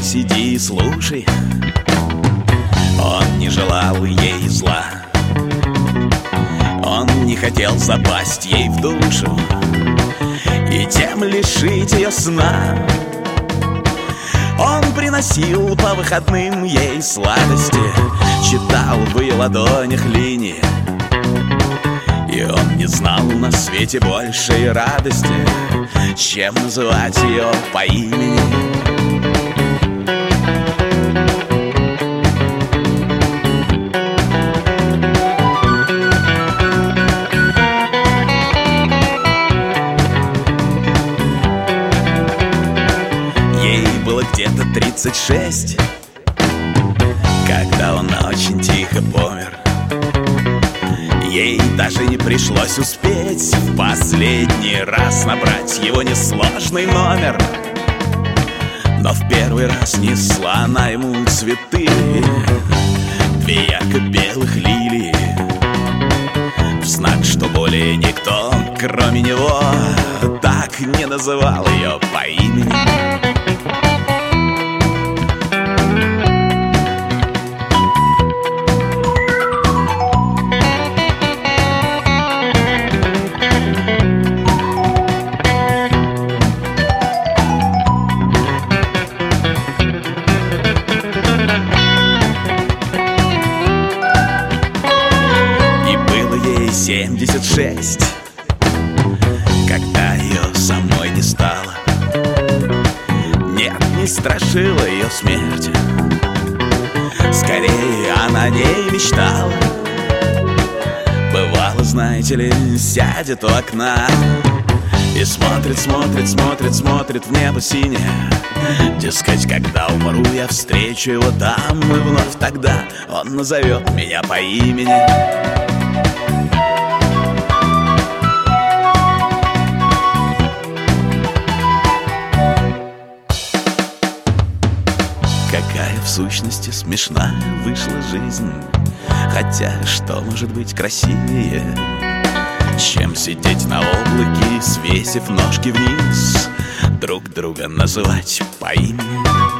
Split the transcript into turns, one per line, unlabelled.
сиди и слушай. Он не желал ей зла, он не хотел запасть ей в душу и тем лишить ее сна. Он приносил по выходным ей сладости, читал в ее ладонях линии, и он не знал на свете большей радости, чем называть ее по имени. Ей было где-то 36, когда он очень тихо помер. Ей даже не пришлось успеть в последний раз набрать его несложный номер. Но в первый раз несла она ему цветы, 2 ярко-белых лилии, в знак, что более никто, кроме него, так не называл ее по имени. И было ей 76, когда ее самой не стало. Нет, не страшила ее смерть, скорее она о ней мечтала. Бывало, знаете ли, сядет у окна и смотрит, смотрит, смотрит, смотрит в небо синее. Дескать, когда умру, я встречу его там, и вновь тогда он назовет меня по имени. Какая в сущности смешная вышла жизнь, хотя что может быть красивее, чем сидеть на облаке, свесив ножки вниз, друг друга называть по имени.